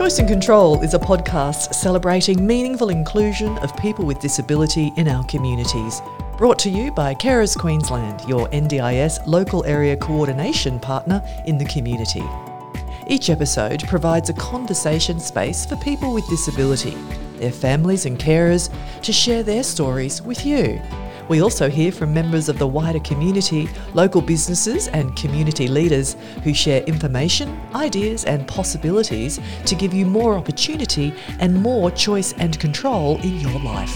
Choice and Control is a podcast celebrating meaningful inclusion of people with disability in our communities. Brought to you by Carers Queensland, your NDIS local area coordination partner in the community. Each episode provides a conversation space for people with disability, their families and carers to share their stories with you. We also hear from members of the wider community, local businesses and community leaders who share information, ideas and possibilities to give you more opportunity and more choice and control in your life.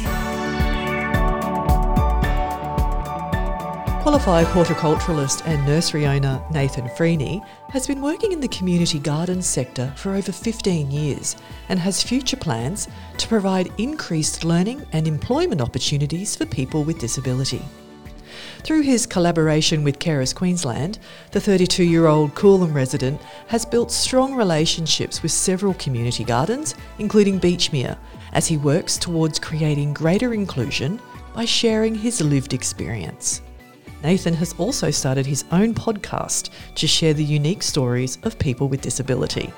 Qualified horticulturalist and nursery owner Nathan Freeney has been working in the community gardens sector for over 15 years and has future plans to provide increased learning and employment opportunities for people with disability. Through his collaboration with Carers Queensland, the 32-year-old Coolum resident has built strong relationships with several community gardens, including Beachmere, as he works towards creating greater inclusion by sharing his lived experience. Nathan has also started his own podcast to share the unique stories of people with disability.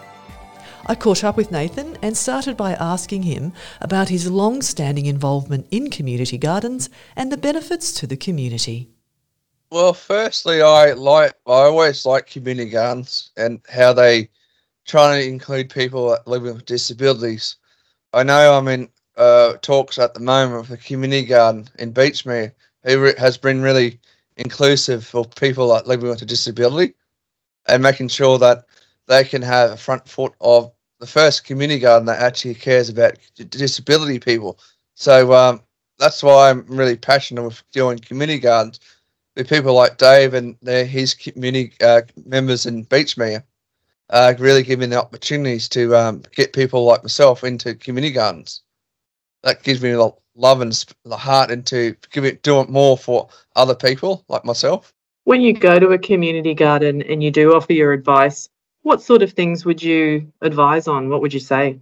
I caught up with Nathan and started by asking him about his long-standing involvement in community gardens and the benefits to the community. Well, firstly, I always like community gardens and how they try to include people living with disabilities. I know I'm in talks at the moment with a community garden in Beachmere who has been really inclusive for people living with a disability and making sure that they can have a front foot of the first community garden that actually cares about disability people. So that's why I'm really passionate with doing community gardens with people like Dave and his community members in Beachmere, really giving the opportunities to get people like myself into community gardens. That gives me the love and the heart into doing more for other people like myself. When you go to a community garden and you do offer your advice, what sort of things would you advise on? What would you say?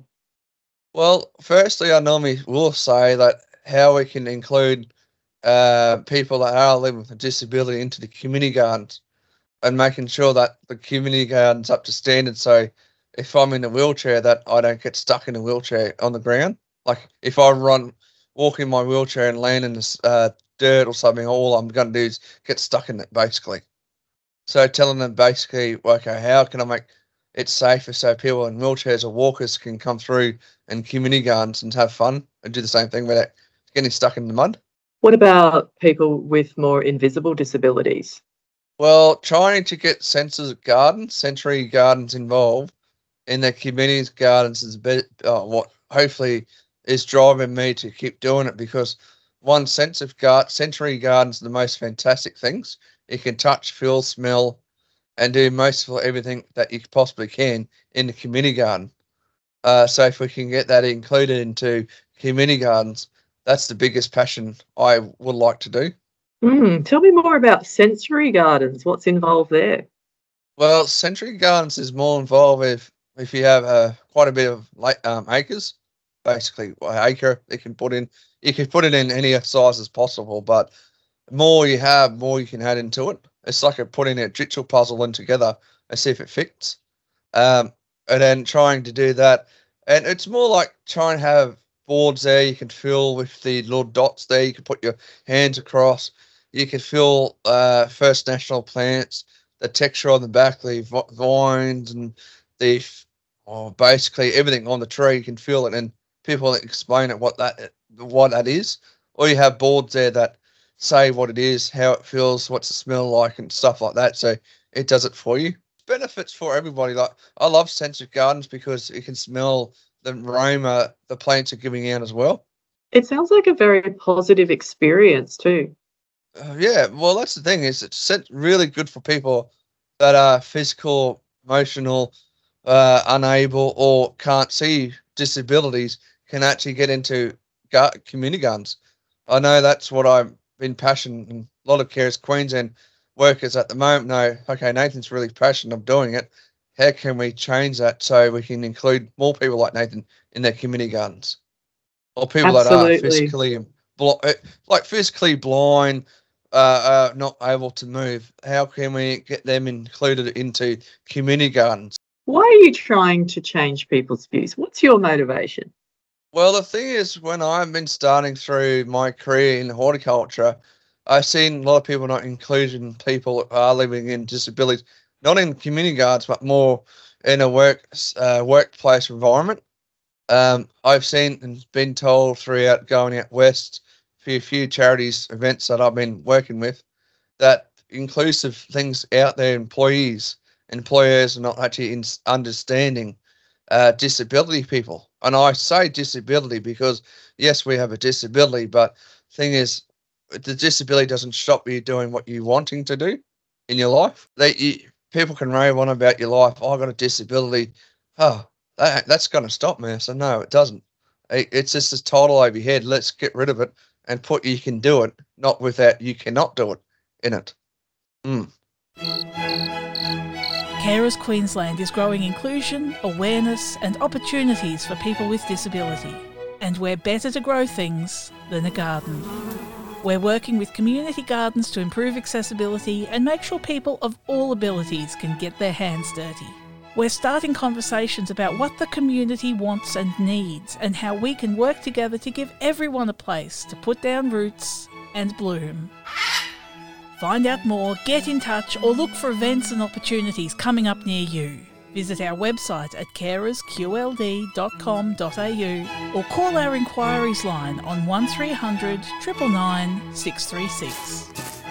Well, firstly, I normally will say that how we can include people that are living with a disability into the community gardens and making sure that the community garden's up to standard. So if I'm in a wheelchair, that I don't get stuck in a wheelchair on the ground. Like if I walk in my wheelchair and land in this dirt or something, all I'm going to do is get stuck in it, basically. So telling them basically, okay, how can I make it safer so people in wheelchairs or walkers can come through and community gardens and have fun and do the same thing without getting stuck in the mud. What about people with more invisible disabilities? Well, trying to get sensory gardens involved in their community gardens is what hopefully is driving me to keep doing it, because one sensory gardens are the most fantastic things. You can touch, feel, smell, and do most of everything that you possibly can in the community garden. So if we can get that included into community gardens, that's the biggest passion I would like to do. Tell me more about sensory gardens. What's involved there? Well, sensory gardens is more involved if you have quite a bit of acres. Basically, an acre you can put it in any size as possible, but the more you have, more you can add into it. It's like putting a jigsaw puzzle in together and see if it fits. And then trying to do that. And it's more like trying to have boards there you can fill with the little dots there. You can put your hands across. You can fill First National plants, the texture on the back, the vines and basically everything on the tree. You can feel it, and people explain it what that is. Or you have boards there that say what it is, how it feels, what's the smell like, and stuff like that. So it does it for you. Benefits for everybody. Like I love sensory gardens because you can smell the aroma the plants are giving out as well. It sounds like a very positive experience too. Yeah, well, that's the thing. It's really good for people that are physical, emotional, unable, or can't see disabilities can actually get into community gardens. I know that's what I've been passionate, and a lot of Carers Queensland workers at the moment know, okay, Nathan's really passionate of doing it. How can we change that so we can include more people like Nathan in their community gardens? Or people Absolutely. that are physically blind, not able to move. How can we get them included into community gardens? Why are you trying to change people's views? What's your motivation? Well, the thing is, when I've been starting through my career in horticulture, I've seen a lot of people not including people that are living in disabilities, not in community gardens, but more in a workplace environment. I've seen and been told throughout going out west for a few charities events that I've been working with that inclusive things out there, employers are not actually understanding disability people. And I say disability because, yes, we have a disability, but thing is, the disability doesn't stop you doing what you're wanting to do in your life. People can rave on about your life. Oh, I got a disability. Oh, that's going to stop me. So no, it doesn't. It's just this title over your head. Let's get rid of it and put you can do it, not without you cannot do it in it. Carers Queensland is growing inclusion, awareness and opportunities for people with disability. And we're better to grow things than a garden. We're working with community gardens to improve accessibility and make sure people of all abilities can get their hands dirty. We're starting conversations about what the community wants and needs and how we can work together to give everyone a place to put down roots and bloom. Find out more, get in touch or look for events and opportunities coming up near you. Visit our website at carersqld.com.au or call our inquiries line on 1300 999 636.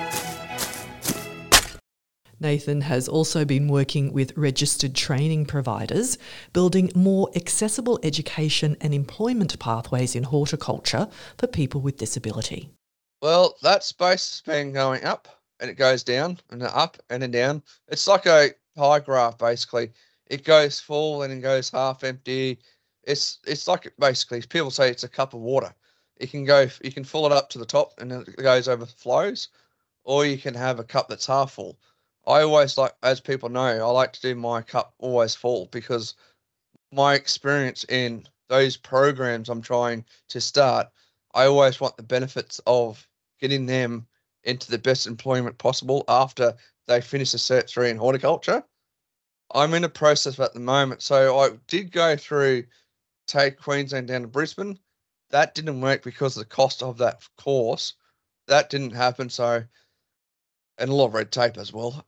Nathan has also been working with registered training providers, building more accessible education and employment pathways in horticulture for people with disability. Well, that space has been going up and it goes down and up and then down. It's like a pie graph, basically. It goes full and it goes half empty. It's like basically people say it's a cup of water. You can fill it up to the top and then it goes overflows, or you can have a cup that's half full. I always like, as people know, I like to do my cup always full because my experience in those programs I'm trying to start, I always want the benefits of getting them into the best employment possible after they finish a Cert 3 in horticulture. I'm in a process at the moment. So I did go through take Queensland down to Brisbane. That didn't work because of the cost of that course. That didn't happen. So, and a lot of red tape as well.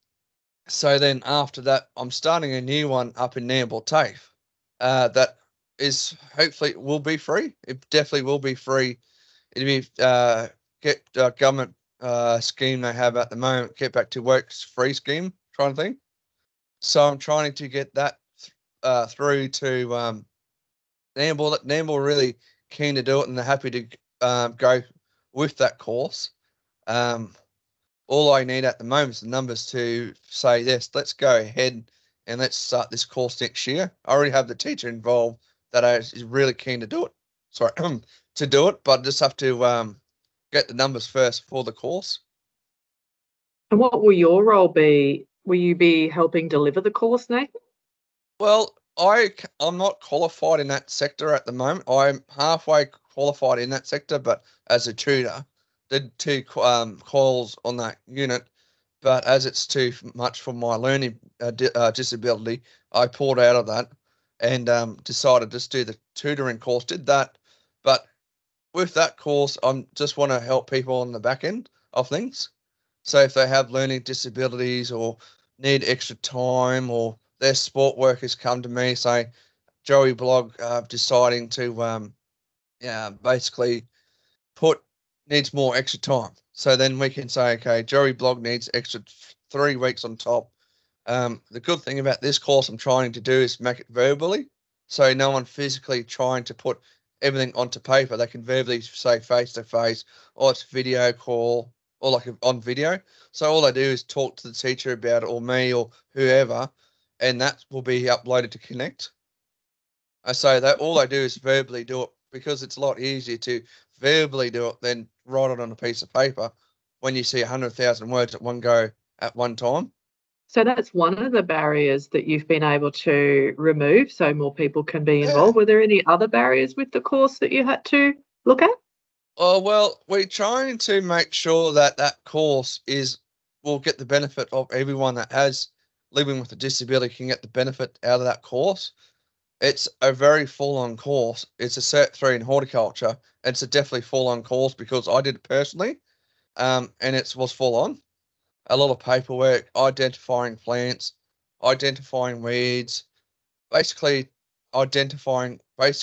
So then after that, I'm starting a new one up in Nambour TAFE. That is hopefully will be free. It definitely will be free. It'll be government scheme they have at the moment, get back to work free scheme trying to think. So I'm trying to get that through to Nambour. Nambour really keen to do it and they're happy to go with that course. All I need at the moment is the numbers to say, yes, let's go ahead and let's start this course next year. I already have the teacher involved that is really keen to do it. Sorry, to do it, but I just have to get the numbers first for the course. And what will your role be? Will you be helping deliver the course, Nathan? Well, I'm not qualified in that sector at the moment. I'm halfway qualified in that sector, but as a tutor, did 2 calls on that unit. But as it's too much for my learning disability, I pulled out of that and decided to just do the tutoring course. Did that, but with that course, I just want to help people on the back end of things. So if they have learning disabilities or need extra time, or their sport workers come to me, say, Joey Blog deciding to basically needs more extra time. So then we can say, okay, Joey Blog needs extra 3 weeks on top. The good thing about this course I'm trying to do is make it verbally. So no one physically trying to put everything onto paper. They can verbally say face to face, or it's video call, or like on video. So all they do is talk to the teacher about it, or me, or whoever, and that will be uploaded to Connect. I say that all I do is verbally do it because it's a lot easier to verbally do it than write it on a piece of paper when you see 100,000 words at one go at one time. So that's one of the barriers that you've been able to remove so more people can be involved. Were there any other barriers with the course that you had to look at? Oh, well, we're trying to make sure that that course will get the benefit of everyone that has living with a disability can get the benefit out of that course. It's a very full-on course. It's a Cert 3 in horticulture. It's a definitely full-on course because I did it personally, and it was full-on. A lot of paperwork, identifying plants, identifying weeds, basically identifying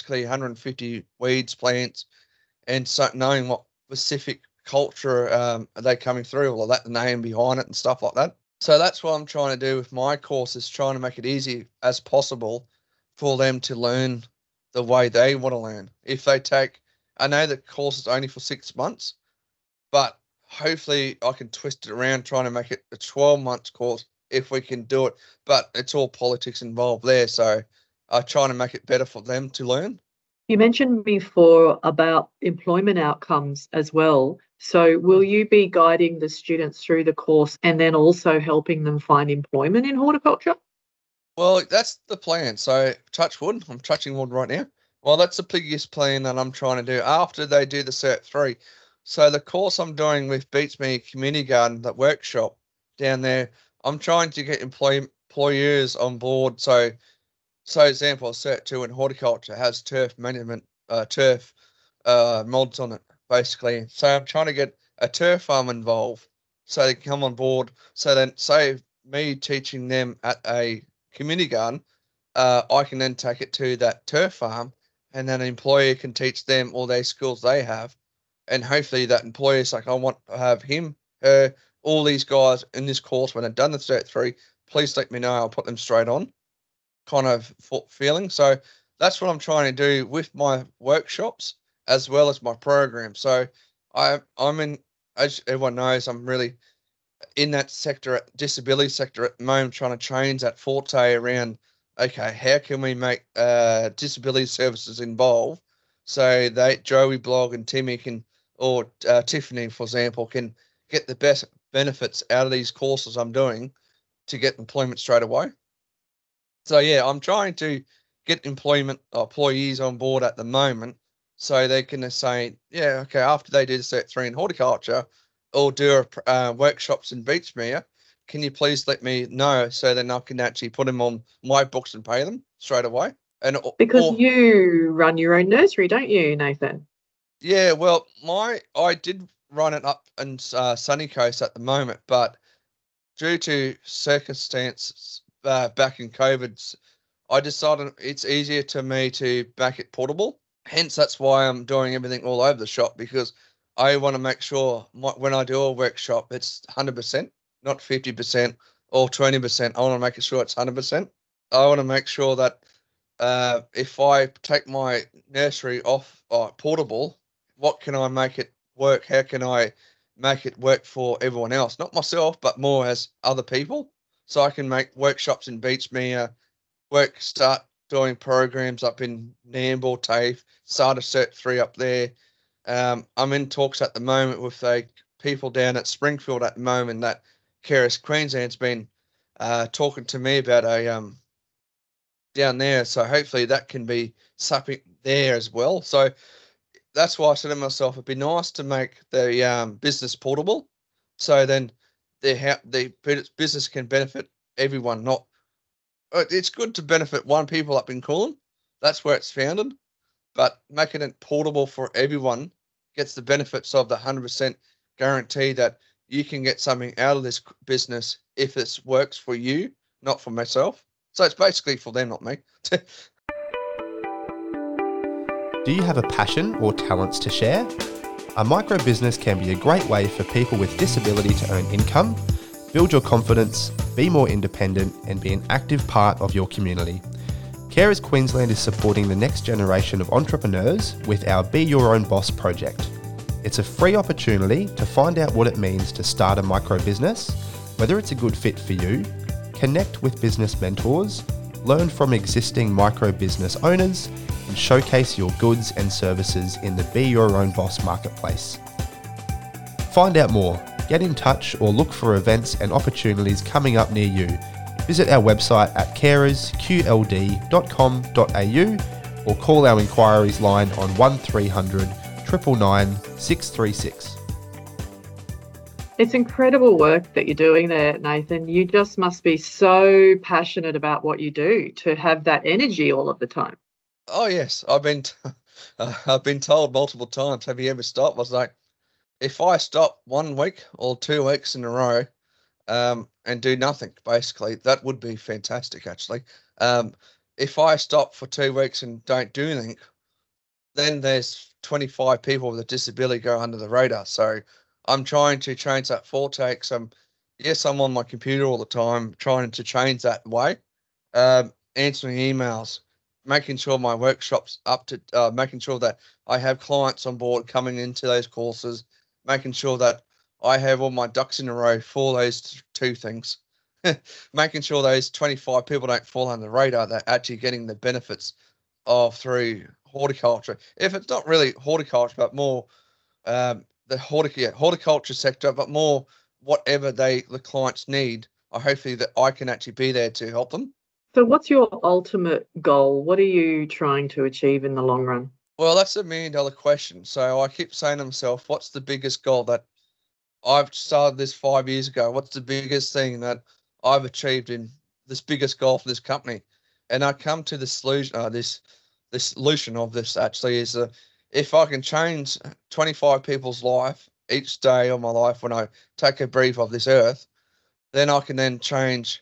150 weeds, plants, and so knowing what specific culture are they coming through, or that the name behind it and stuff like that. So that's what I'm trying to do with my course, is trying to make it easy as possible for them to learn the way they want to learn. If they take, I know the course is only for 6 months, but hopefully I can twist it around, trying to make it a 12-month course if we can do it. But it's all politics involved there, so I'm trying to make it better for them to learn. You mentioned before about employment outcomes as well. So will you be guiding the students through the course and then also helping them find employment in horticulture? Well, that's the plan. So touch wood, I'm touching wood right now. Well, that's the biggest plan that I'm trying to do after they do the Cert 3. So the course I'm doing with Beats Me Community Garden, that workshop down there, I'm trying to get employers on board. So example, Cert 2 in horticulture has turf management, turf mods on it, basically. So I'm trying to get a turf farm involved so they can come on board. So then, say me teaching them at a community garden, I can then take it to that turf farm, and then an employer can teach them all those skills they have. And hopefully that employer's like, I want to have him, her, all these guys in this course when they've done the Cert 3, please let me know, I'll put them straight on, kind of feeling. So that's what I'm trying to do with my workshops as well as my program. So I'm in, as everyone knows, I'm really in that sector, disability sector at the moment, trying to change that forte around, okay, how can we make disability services involved so that Joey Blog and Timmy can, or Tiffany, for example, can get the best benefits out of these courses I'm doing to get employment straight away. So yeah, I'm trying to get employees on board at the moment, so they can say, yeah, okay, after they do the Cert 3 in horticulture or do workshops in Beachmere, can you please let me know, so then I can actually put them on my books and pay them straight away. And because you run your own nursery, don't you, Nathan? Yeah, well, I did run it up in Sunny Coast at the moment, but due to circumstances back in COVID, I decided it's easier to me to make it portable. Hence, that's why I'm doing everything all over the shop, because I want to make sure when I do a workshop, it's 100%, not 50% or 20%. I want to make sure it's 100%. I want to make sure that if I take my nursery off portable, what can I make it work? How can I make it work for everyone else? Not myself, but more as other people. So I can make workshops in Beachmere, start doing programs up in Nambour, TAFE, start a Cert 3 up there. I'm in talks at the moment with people down at Springfield at the moment that Carers Queensland's been talking to me about down there. So hopefully that can be something there as well. So that's why I said to myself, it'd be nice to make the business portable, so then the business can benefit everyone. It's good to benefit one people up in Coolum. That's where it's founded. But making it portable for everyone gets the benefits of the 100% guarantee that you can get something out of this business if it works for you, not for myself. So it's basically for them, not me. Do you have a passion or talents to share? A micro business can be a great way for people with disability to earn income, build your confidence, be more independent, and be an active part of your community. Carers Queensland is supporting the next generation of entrepreneurs with our Be Your Own Boss project. It's a free opportunity to find out what it means to start a micro business, whether it's a good fit for you, connect with business mentors, learn from existing micro business owners, and showcase your goods and services in the Be Your Own Boss marketplace. Find out more, get in touch, or look for events and opportunities coming up near you. Visit our website at carersqld.com.au or call our inquiries line on 1300 999 636. It's incredible work that you're doing there, Nathan. You just must be so passionate about what you do to have that energy all of the time. Oh yes, I've been told multiple times. Have you ever stopped? I was like, if I stop 1 week or 2 weeks in a row, and do nothing, basically, that would be fantastic. Actually, if I stop for 2 weeks and don't do anything, then there's 25 people with a disability go under the radar. So I'm trying to change that forte. Yes, I'm on my computer all the time, trying to change that way. Answering emails, making sure my workshop's up to, making sure that I have clients on board coming into those courses, making sure that I have all my ducks in a row for those two things, making sure those 25 people don't fall under the radar, they're actually getting the benefits of through horticulture. If it's not really horticulture, but more the horticulture sector, but more whatever the clients need, hopefully that I can actually be there to help them. So, what's your ultimate goal? What are you trying to achieve in the long run? Well, that's $1 million question. So I keep saying to myself, what's the biggest goal that I've started this 5 years ago? What's the biggest thing that I've achieved in this biggest goal for this company? And I come to the solution, the solution of this actually is if I can change 25 people's life each day of my life when I take a breath of this earth, then I can change.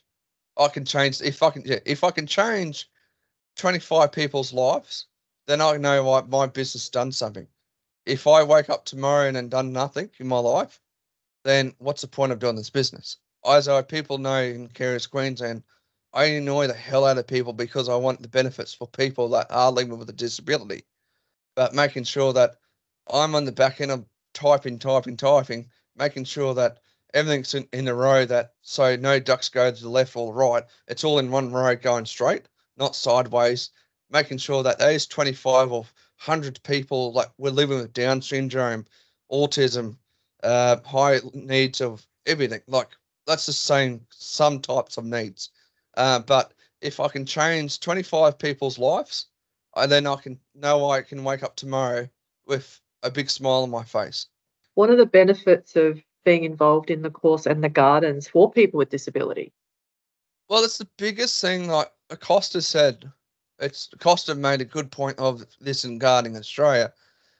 If I can change 25 people's lives, then I know my business has done something. If I wake up tomorrow and done nothing in my life, then what's the point of doing this business? As people know in Carers Queensland, I annoy the hell out of people because I want the benefits for people that are living with a disability. But making sure that I'm on the back end of typing, making sure that everything's in a row, that so no ducks go to the left or the right. It's all in one row going straight, not sideways. Making sure that those 25 or 100 people, like we're living with Down syndrome, autism, high needs of everything, like that's the same, some types of needs. But if I can change 25 people's lives, then I can know I can wake up tomorrow with a big smile on my face. What are the benefits of being involved in the course and the gardens for people with disability? Well, it's the biggest thing, like Acosta said. Acosta made a good point of this in Gardening Australia.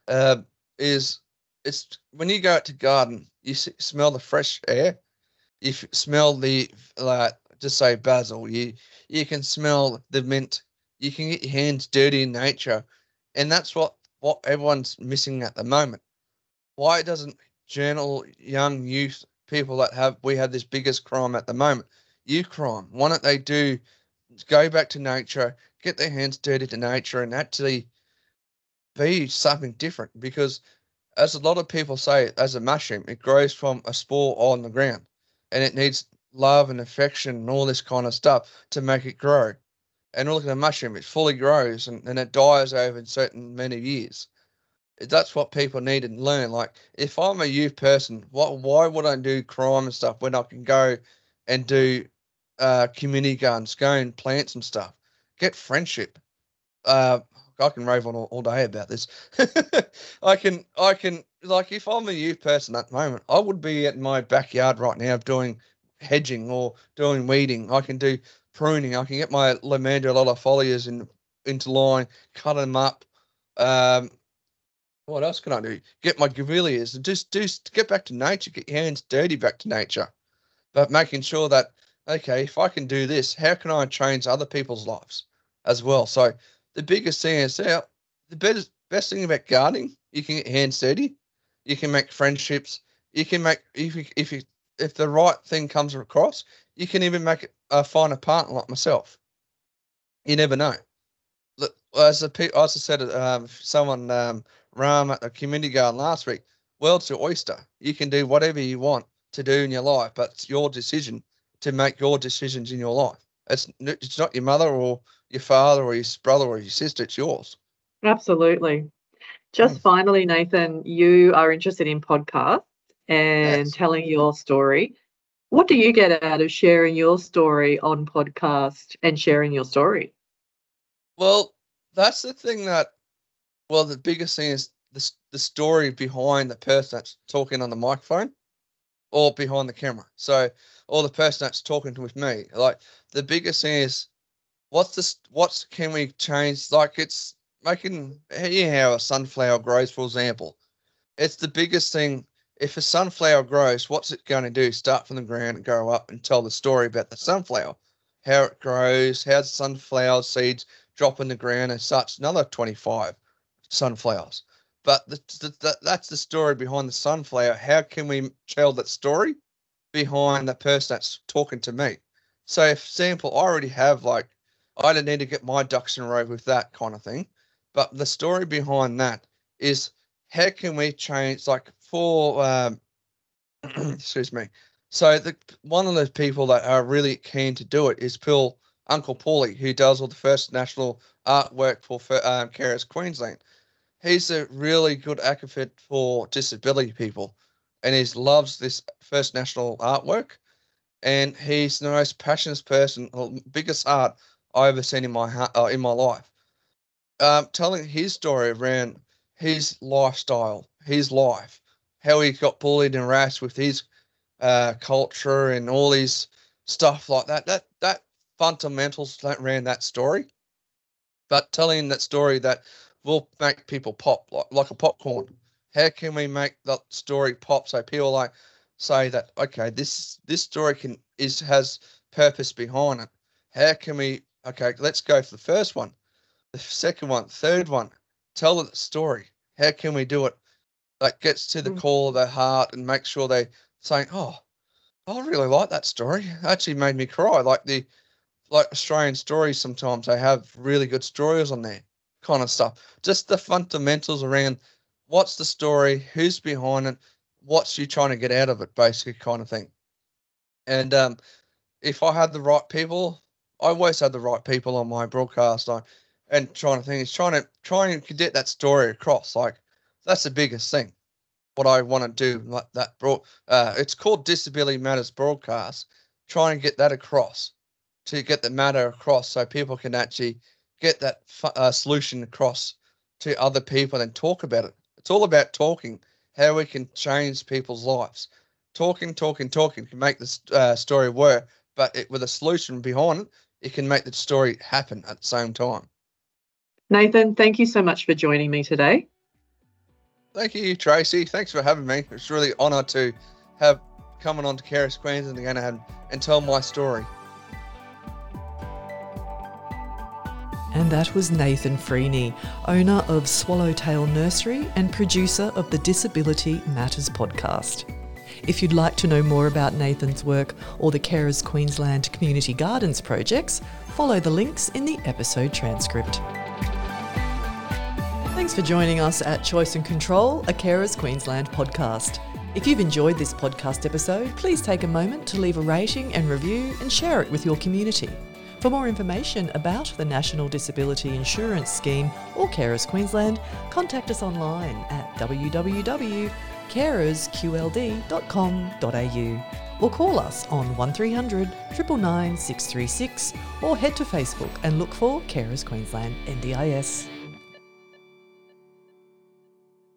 Is it's when you go out to garden, you smell the fresh air. You smell the, like, just say basil. You can smell the mint. You can get your hands dirty in nature, and that's what everyone's missing at the moment. Why doesn't young youth people that we have this biggest crime at the moment, youth crime? Why don't they go back to nature, get their hands dirty to nature, and actually be something different? Because as a lot of people say, as a mushroom, it grows from a spore on the ground, and it needs love and affection and all this kind of stuff to make it grow. And look at a mushroom, it fully grows and it dies over certain many years. That's what people need to learn. Like, if I'm a youth person, why would I do crime and stuff when I can go and do community gardens, go and plant some stuff, get friendship? I can rave on all day about this. I can, like, if I'm a youth person at the moment, I would be at my backyard right now doing hedging or doing weeding. I can do pruning. I can get my Lomandria lolifolias into line, cut them up. What else can I do? Get my Gavilias and just get back to nature, get your hands dirty back to nature. But making sure that, okay, if I can do this, how can I change other people's lives as well? So the biggest thing is the best thing about gardening, you can get your hands dirty, you can make friendships, you can make, if the right thing comes across, you can even find a partner like myself. You never know. Look, as I said, someone Ram at the community garden last week, world's your oyster. You can do whatever you want to do in your life, but it's your decision to make your decisions in your life. It's not your mother or your father or your brother or your sister. It's yours. Absolutely. Just finally, Nathan, you are interested in podcasts and telling your story. What do you get out of sharing your story on podcast and sharing your story? Well, that's the thing the biggest thing is the story behind the person that's talking on the microphone. or behind the camera. So, or the person that's talking with me. Like the biggest thing is, what can we change? Like it's making how a sunflower grows, for example. It's the biggest thing. If a sunflower grows, what's it going to do? Start from the ground and go up and tell the story about the sunflower, how it grows, how the sunflower seeds drop in the ground and such. Another 25 sunflowers. But that's the story behind the sunflower. How can we tell that story behind the person that's talking to me? So, for example, I already have I don't need to get my ducks in a row with that kind of thing. But the story behind that is how can we change, excuse me. So one of the people that are really keen to do it is Uncle Paulie, who does all the First National artwork for Carers Queensland. He's a really good advocate for disability people, and he loves this First National artwork. And he's the most passionate person, biggest heart I've ever seen in my life. Telling his story around his lifestyle, his life, how he got bullied and harassed with his culture and all his stuff like that. That fundamentals around that story, but telling that story that will make people pop like a popcorn. How can we make that story pop so people say that, okay, this story has purpose behind it. How can we, okay, let's go for the first one, the second one, third one, tell the story. How can we do it that gets to the core of their heart and make sure they saying, oh, I really like that story. It actually made me cry. Like Australian stories, sometimes they have really good stories on there, kind of stuff. Just the fundamentals around what's the story, who's behind it, what's you trying to get out of it, basically, kind of thing. And if I had the right people, I always had the right people on my broadcast. And trying to get that story across. Like that's the biggest thing. What I want to do, like that it's called Disability Matters Broadcast. Trying to get that across, to get the matter across, so people can actually get that solution across to other people and talk about it. It's all about talking, how we can change people's lives. Talking can make the story work, but with a solution behind it, it can make the story happen at the same time. Nathan, thank you so much for joining me today. Thank you, Tracy. Thanks for having me. It's really an honour to have coming on to Carers Queensland again and tell my story. And that was Nathan Freeney, owner of Swallowtail Nursery and producer of the Disability Matters podcast. If you'd like to know more about Nathan's work or the Carers Queensland Community Gardens projects, follow the links in the episode transcript. Thanks for joining us at Choice and Control, a Carers Queensland podcast. If you've enjoyed this podcast episode, please take a moment to leave a rating and review and share it with your community. For more information about the National Disability Insurance Scheme or Carers Queensland, contact us online at www.carersqld.com.au or call us on 1300 999 636 or head to Facebook and look for Carers Queensland NDIS.